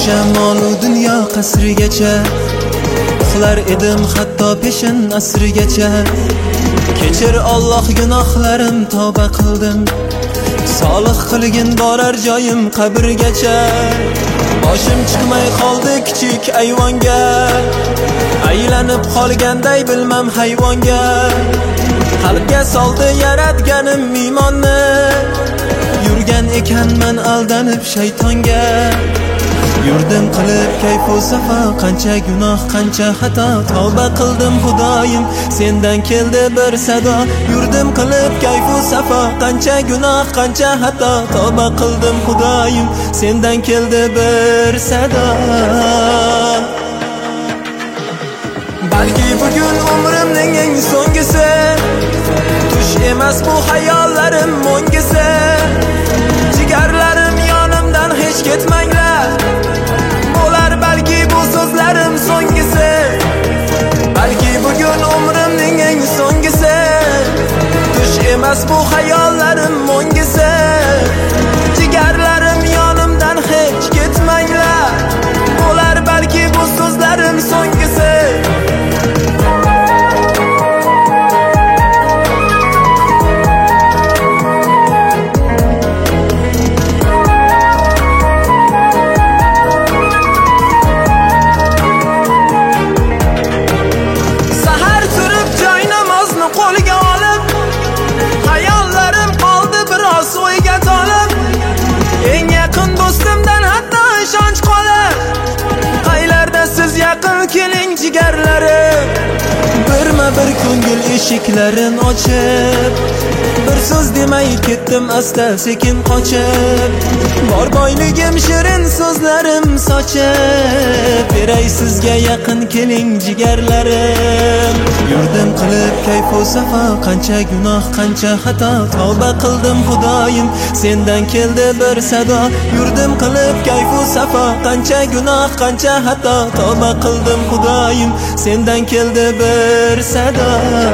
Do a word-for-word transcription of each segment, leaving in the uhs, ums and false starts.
o'sha molu dunyo qasrigacha uxlar edim hatto peshin asrigacha. Kechir Alloh gunohlarim tavba qildim, solih qilgin borar joyim qabrgacha. Boshim chiqmay qoldi kichik ayvonga, aylanib qolganday bilmam hayvonga. Qalbga soldi yaratganim iymonni, yurgan ekanman aldanib shaytonga. Yurdim qilib kayfu safo, qancha gunoh qancha xato, tavba qildim Xudoyim sendan keldi bir sado. Yurdim qilib kayfu safo, qancha gunoh qancha xato, tavba qildim Xudoyim sendan keldi bir sado. Balki bugun umrimning eng so'nggisi, tush emas bu hayollarim mo'ngisi. Jigarlarim yonimdan hech ketmanglar, bo'lar balki bu so'zlarim so'nggisi. Balki bugun umrimning eng so'nggisi, tush emas bu hayollarim mo'ngisi. Jigarlarim yonimdan hech ketmanglar, bo'lar balki bu so'zlarim so'nggisi. Keling jigarlarim, birma bir ko'ngil eshiklarin ochib, bir so'z demay ketdim asta sekin qochib. Bor boyligim shirin so'zlarim sochib, beray sizga yaqin keling jigarlarim. Yurdim qilib kayfu safo, qancha gunoh qancha xato, tavba qildim Xudoyim sendan keldi bir sado. Yurdim qilib kayfu safo, qancha gunoh qancha xato, tavba qildim Xudoyim sendan keldi bir sado.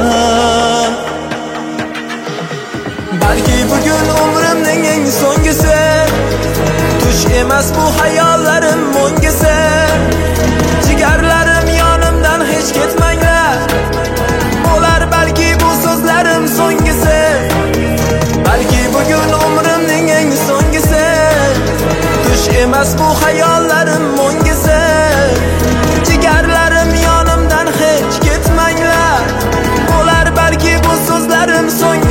Balki bugun umrimning eng so'nggisi, tush emas bu hayollarim mo'ngisi. Jigarlarim yonimdan hech ketmanglar, bo'lar balki bu so'zlarim so'nggisi. Balki bugun umrimning eng so'nggisi, tush emas bu hayollarim mo'ngisi. Jigarlarim yonimdan hech ketmanglar, bo'lar balki bu so'zlarim so'nggisi.